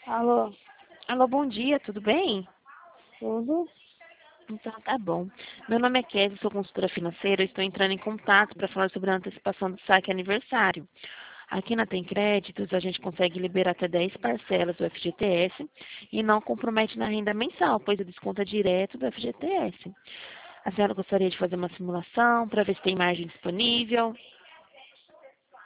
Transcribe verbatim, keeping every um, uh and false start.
Alô, Alô, bom dia, tudo bem? tudo? Então tá bom. Meu nome é Kézia, sou consultora financeira, eu estou entrando em contato para falar sobre a antecipação do saque aniversário. Aqui na Tem Créditos, a gente consegue liberar até dez parcelas do F G T S e não compromete na renda mensal, pois o desconto é direto do F G T S. A senhora gostaria de fazer uma simulação para ver se tem margem disponível?